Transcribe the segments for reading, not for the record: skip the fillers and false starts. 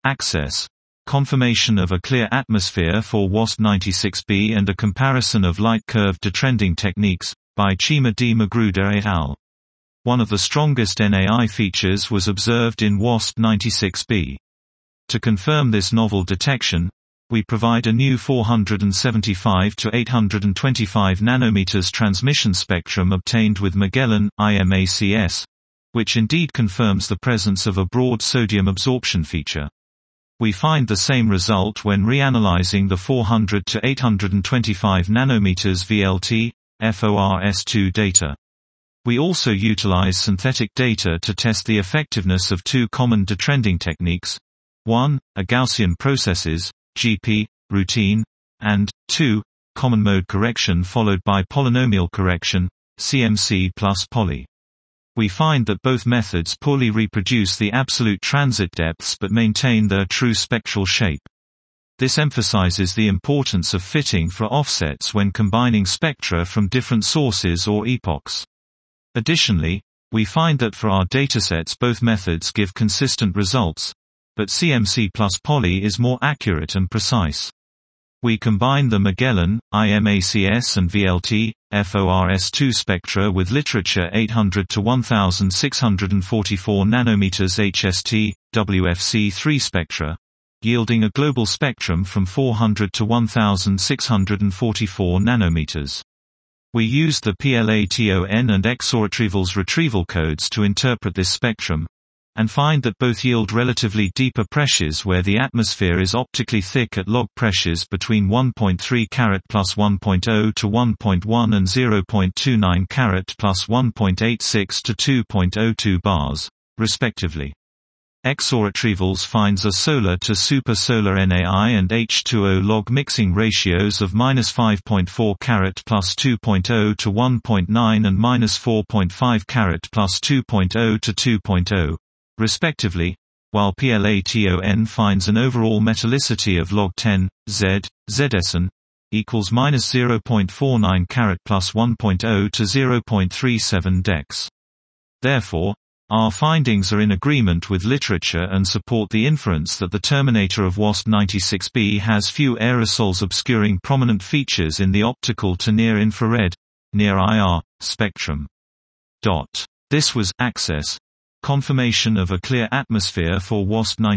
Access. Confirmation of a clear atmosphere for WASP-96b and a comparison of light curve detrending techniques, by Chima D. Magruder et al. One of the strongest NAI features was observed in WASP-96b. To confirm this novel detection, we provide a new 475 to 825 nanometers transmission spectrum obtained with Magellan, IMACS, which indeed confirms the presence of a broad sodium absorption feature. We find the same result when reanalyzing the 400 to 825 nanometers VLT, FORS2 data. We also utilize synthetic data to test the effectiveness of two common detrending techniques. 1. A Gaussian processes, GP, routine, and 2. Common mode correction followed by polynomial correction, CMC plus poly. We find that both methods poorly reproduce the absolute transit depths but maintain their true spectral shape. This emphasizes the importance of fitting for offsets when combining spectra from different sources or epochs. Additionally, we find that for our datasets both methods give consistent results, but CMC plus poly is more accurate and precise. We combine the Magellan, IMACS and VLT, FORS2 spectra with literature 800 to 1644 nanometers HST, WFC3 spectra, yielding a global spectrum from 400 to 1644 nanometers. We used the PLATON and XOR retrieval codes to interpret this spectrum, and find that both yield relatively deeper pressures where the atmosphere is optically thick at log pressures between 1.3 carat plus 1.0 to 1.1 and 0.29 carat plus 1.86 to 2.02 bars, respectively. XOR retrievals finds a solar to supersolar NAI and H2O log mixing ratios of -5.4 carat plus 2.0 to 1.9 and -4.5 carat plus 2.0 to 2.0. respectively, while PLATON finds an overall metallicity of log 10, Z, ZSN, equals -0.49 carat plus 1.0 to 0.37 dex. Therefore, our findings are in agreement with literature and support the inference that the terminator of WASP-96b has few aerosols obscuring prominent features in the optical to near-infrared, near-IR, spectrum. This was Access. Confirmation of a clear atmosphere for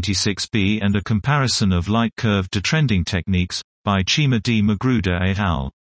WASP-96b and a comparison of light curve detrending techniques, by Chima D. Magruder et al.